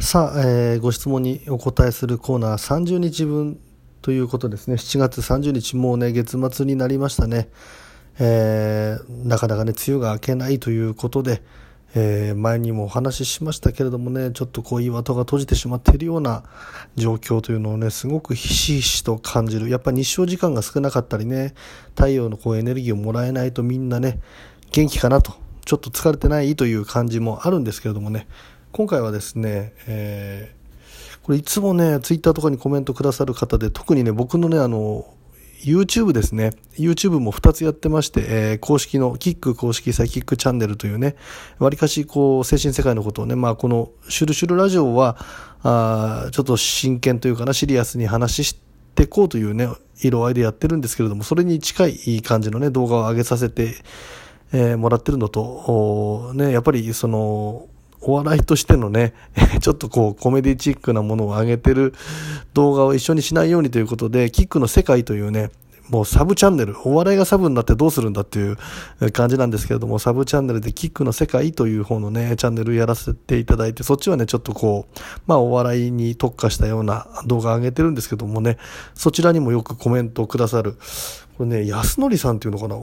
さあ、ご質問にお答えするコーナー30日分ということですね。7月30日もうね月末になりましたね。なかなかね梅雨が明けないということで、前にもお話ししましたけれどもね、ちょっと岩戸が閉じてしまっているような状況というのをねすごくひしひしと感じる。やっぱり日照時間が少なかったりね、太陽のエネルギーをもらえないとみんなね元気かなと、ちょっと疲れてないという感じもあるんですけれどもね、今回はですね、これいつもねツイッターとかにコメントくださる方で、特にね僕のねYouTube ですね。YouTube も2つやってまして、公式のキック公式サイキックチャンネルというね、わりかし精神世界のことをね、このシュルシュルラジオはちょっと真剣というかな、シリアスに話していこうというね色合いでやってるんですけれども、それに近い感じのね動画を上げさせて、もらってるのとね、やっぱりお笑いとしてのねちょっとコメディチックなものを上げてる動画を一緒にしないようにということで、キックの世界というね、もうサブチャンネル、お笑いがサブになってどうするんだっていう感じなんですけれども、サブチャンネルでキックの世界という方のねチャンネルやらせていただいて、そっちはねちょっとお笑いに特化したような動画上げてるんですけどもね、そちらにもよくコメントをくださる、これね安則さんっていうのかな、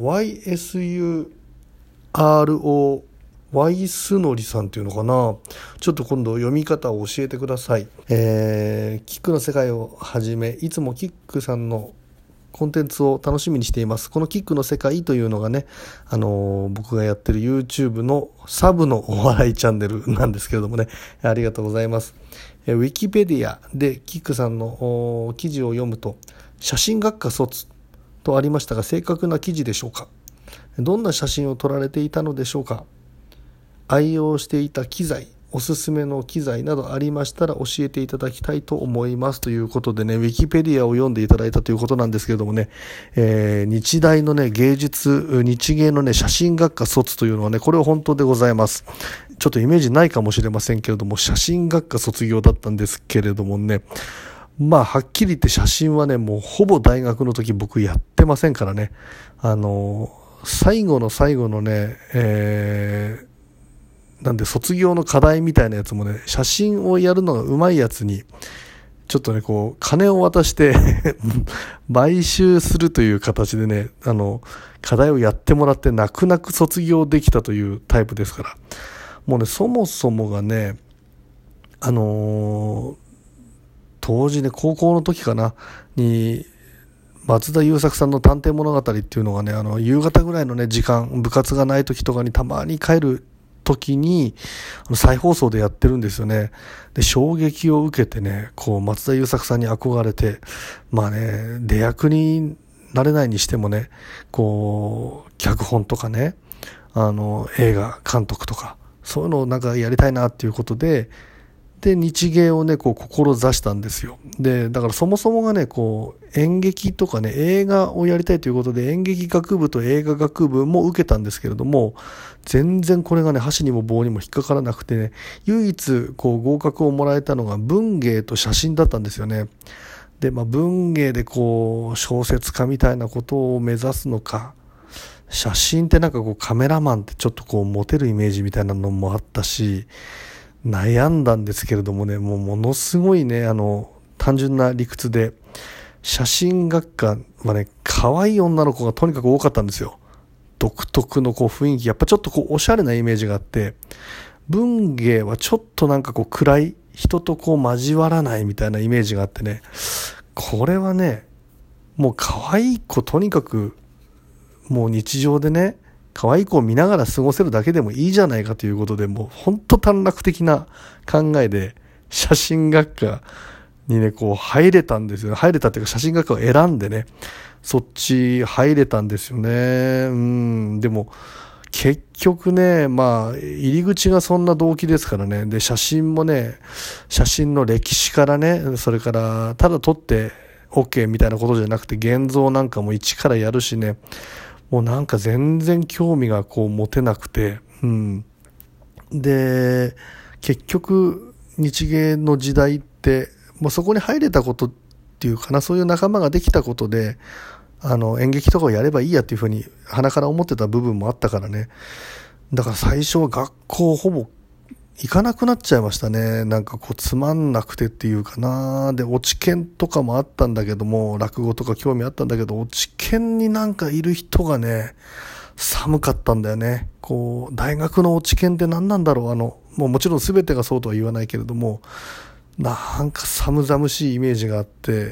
YSUROワイスノリさんっていうのかな、ちょっと今度読み方を教えてください。キックの世界をはじめ、いつもキックさんのコンテンツを楽しみにしています。このキックの世界というのがね、僕がやってる YouTube のサブのお笑いチャンネルなんですけれどもね、ありがとうございます。ウィキペディアでキックさんの記事を読むと、写真学科卒とありましたが、正確な記事でしょうか？どんな写真を撮られていたのでしょうか？愛用していた機材、おすすめの機材などありましたら教えていただきたいと思いますということでね、ウィキペディアを読んでいただいたということなんですけれどもね、日大のね日芸のね写真学科卒というのはね、これは本当でございます。ちょっとイメージないかもしれませんけれども、写真学科卒業だったんですけれどもね、はっきり言って写真はねもうほぼ大学の時僕やってませんからね、最後の最後のね、なんで卒業の課題みたいなやつもね、写真をやるのが上手いやつにちょっとね金を渡して買収するという形でね、課題をやってもらって泣く泣く卒業できたというタイプですから、もうねそもそもがね当時ね高校の時かなに松田優作さんの探偵物語っていうのがね、夕方ぐらいのね時間、部活がない時とかにたまに帰る時に再放送でやってるんですよね。で衝撃を受けてね、松田優作さんに憧れて、出役になれないにしてもね、脚本とかね、映画監督とかそういうのをなんかやりたいなっていうことで日芸をね志したんですよ。でだからそもそもがね演劇とかね映画をやりたいということで、演劇学部と映画学部も受けたんですけれども、全然これがね箸にも棒にも引っかからなくてね、唯一合格をもらえたのが文芸と写真だったんですよね。で文芸で小説家みたいなことを目指すのか、写真ってなんかカメラマンってちょっとモテるイメージみたいなのもあったし、悩んだんですけれどもね、もうものすごいね単純な理屈で、写真学科はね可愛い女の子がとにかく多かったんですよ。独特の雰囲気、やっぱちょっとおしゃれなイメージがあって、文芸はちょっとなんか暗い、人と交わらないみたいなイメージがあってね、これはねもう可愛い子、とにかくもう日常でね可愛い子を見ながら過ごせるだけでもいいじゃないかということで、もう本当短絡的な考えで写真学科にね入れたんですよ。入れたっていうか、写真学科を選んでねそっち入れたんですよね。でも結局ね入り口がそんな動機ですからね。で写真もね、写真の歴史からね、それからただ撮って OK みたいなことじゃなくて、現像なんかも一からやるしね、もうなんか全然興味が持てなくて、で結局日芸の時代ってそこに入れたことっていうかな、そういう仲間ができたことで演劇とかをやればいいやっていうふうに鼻から思ってた部分もあったからね。だから最初は学校ほぼ行かなくなっちゃいましたね。なんかこうつまんなくてっていうかな。で、落研とかもあったんだけども、落語とか興味あったんだけど、落研になんかいる人がね、寒かったんだよね。こう、大学の落研って何なんだろう。もうちろん全てがそうとは言わないけれども、なんか寒々しいイメージがあって、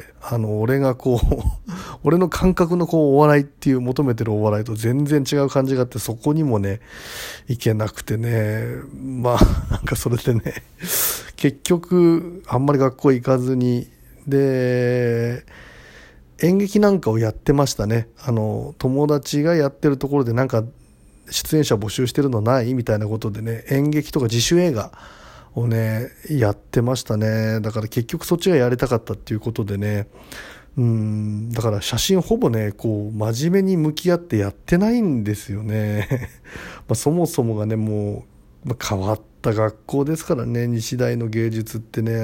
俺がこう俺の感覚のこうお笑いっていう求めてるお笑いと全然違う感じがあって、そこにもね行けなくてね、まあなんかそれでね結局あんまり学校行かずに、で演劇なんかをやってましたね。友達がやってるところでなんか出演者募集してるのないみたいなことでね、演劇とか自主映画をねやってましたね。だから結局そっちがやりたかったっていうことでね、だから写真ほぼねこう真面目に向き合ってやってないんですよねそもそもがねもう、変わった学校ですからね、日大の芸術ってね。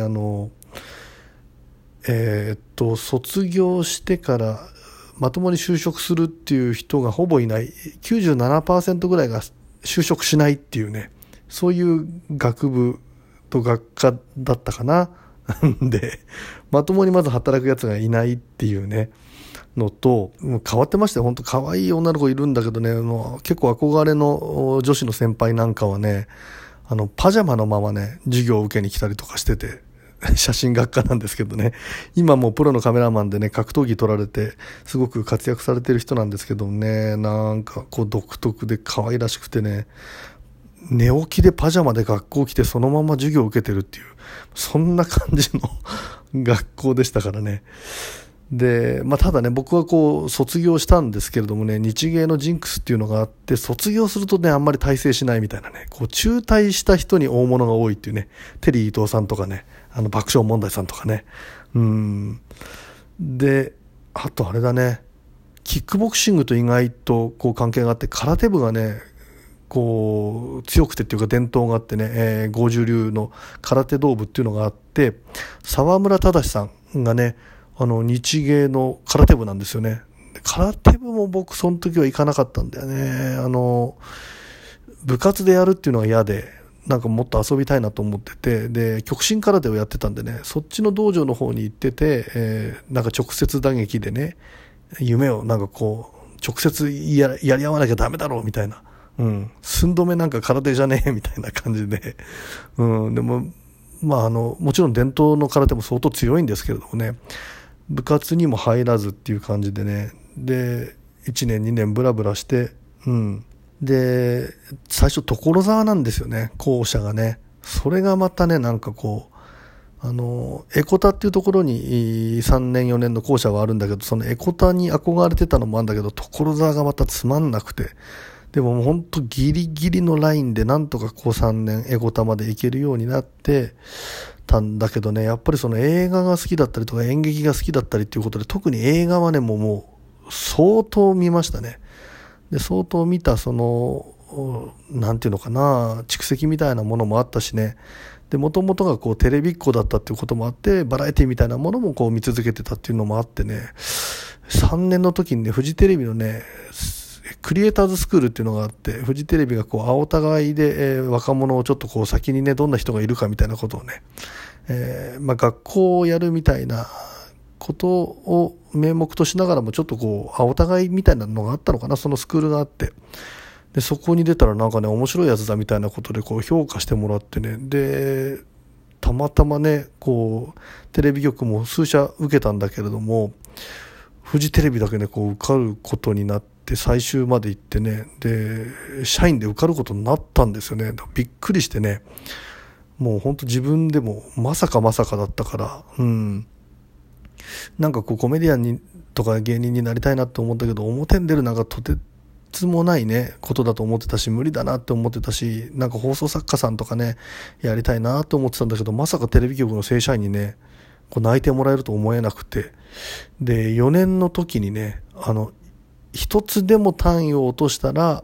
卒業してからまともに就職するっていう人がほぼいない、97% ぐらいが就職しないっていうね、そういう学部と学科だったかなでまともにまず働くやつがいないっていうねのと、もう変わってまして、本当可愛い女の子いるんだけどね、結構憧れの女子の先輩なんかはね、パジャマのままね授業を受けに来たりとかしてて写真学科なんですけどね、今もうプロのカメラマンでね格闘技取られてすごく活躍されてる人なんですけどね、なんかこう独特で可愛らしくてね、寝起きでパジャマで学校来てそのまま授業を受けてるっていう、そんな感じの学校でしたからね。で、ただね僕はこう卒業したんですけれどもね、日芸のジンクスっていうのがあって、卒業するとねあんまり大成しないみたいなね、こう中退した人に大物が多いっていうね、テリー伊藤さんとかね、爆笑問題さんとかね、であとあれだね、キックボクシングと意外とこう関係があって、空手部がねこう強くてっていうか伝統があってね、剛柔流の空手道部っていうのがあって、沢村忠さんがね日芸の空手部なんですよね。空手部も僕その時は行かなかったんだよね。部活でやるっていうのが嫌で、なんかもっと遊びたいなと思ってて、で極真空手をやってたんでね、そっちの道場の方に行ってて、なんか直接打撃でね夢をなんかこう直接やり合わなきゃダメだろうみたいな、寸止めなんか空手じゃねえみたいな感じで、でももちろん伝統の空手も相当強いんですけれどもね、部活にも入らずっていう感じでね、で1年2年ブラブラして、で最初所沢なんですよね、校舎がね。それがまたねなんかこうエコタっていうところに3年4年の校舎はあるんだけど、そのエコタに憧れてたのもあるんだけど、所沢がまたつまんなくて、でも本当ギリギリのラインでなんとかこう3年エゴタまで行けるようになってたんだけどね、やっぱりその映画が好きだったりとか演劇が好きだったりっていうことで、特に映画はねもう相当見ましたね。で相当見た、そのなんていうのかな、蓄積みたいなものもあったしね、で元々がこうテレビっ子だったっていうこともあって、バラエティみたいなものもこう見続けてたっていうのもあってね、3年の時にねフジテレビのねクリエイターズスクールっていうのがあって、フジテレビがこう青互いで、若者をちょっとこう先にねどんな人がいるかみたいなことをね、学校をやるみたいなことを名目としながらも、ちょっとこう青互いみたいなのがあったのかな、そのスクールがあって、でそこに出たらなんかね面白いやつだみたいなことでこう評価してもらってね、でたまたまねこうテレビ局も数社受けたんだけれども、フジテレビだけねこう受かることになって、最終まで行ってね、で社員で受かることになったんですよね。びっくりしてね、もう本当自分でもまさかだったから、なんかこうコメディアンにとか芸人になりたいなって思ったけど、表に出るなんかとてつもないねことだと思ってたし、無理だなって思ってたし、なんか放送作家さんとかねやりたいなと思ってたんだけど、まさかテレビ局の正社員にねこう内定もらえると思えなくて、で4年の時にね一つでも単位を落としたら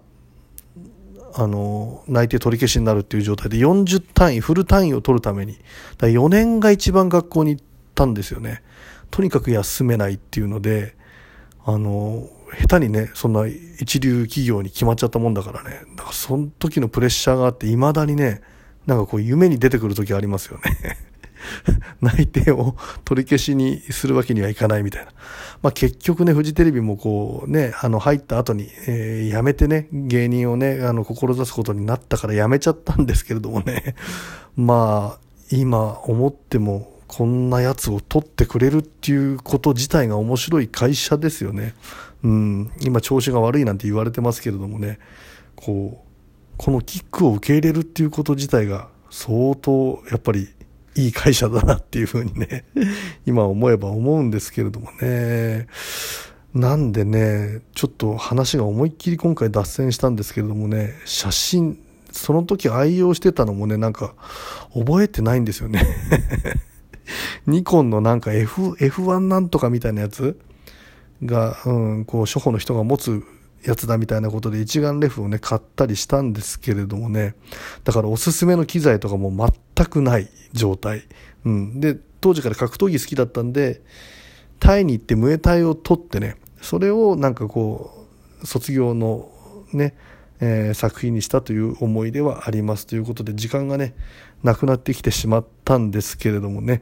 内定取り消しになるっていう状態で、40単位フル単位を取るために4年が一番学校に行ったんですよね。とにかく休めないっていうので、下手にねそんな一流企業に決まっちゃったもんだからね、だからその時のプレッシャーがあって、未だにねなんかこう夢に出てくる時ありますよね内定を取り消しにするわけにはいかないみたいな。まあ結局ね、フジテレビもこうね、入った後に、辞めてね、芸人をね、志すことになったから辞めちゃったんですけれどもね。まあ、今思っても、こんなやつを取ってくれるっていうこと自体が面白い会社ですよね。今調子が悪いなんて言われてますけれどもね、このキックを受け入れるっていうこと自体が相当やっぱりいい会社だなっていうふうにね今思えば思うんですけれどもね。なんでね、ちょっと話が思いっきり今回脱線したんですけれどもね、写真その時愛用してたのもね、なんか覚えてないんですよねニコンのなんか F1 なんとかみたいなやつが、こう初歩の人が持つやつだみたいなことで一眼レフをね買ったりしたんですけれどもね、だからおすすめの機材とかも全くない状態、で当時から格闘技好きだったんで、タイに行ってムエタイを取ってね、それをなんかこう卒業のね、作品にしたという思い出はありますということで、時間がねなくなってきてしまったんですけれどもね、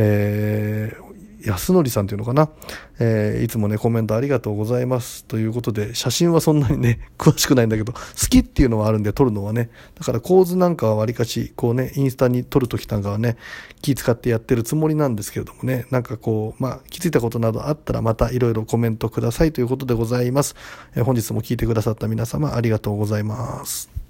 安則さんというのかな、いつもねコメントありがとうございますということで、写真はそんなにね詳しくないんだけど好きっていうのはあるんで撮るのはね、だから構図なんかはわりかしこうねインスタに撮るときなんかはね気使ってやってるつもりなんですけれどもね、なんかこう気づいたことなどあったらまたいろいろコメントくださいということでございます。本日も聞いてくださった皆様ありがとうございます。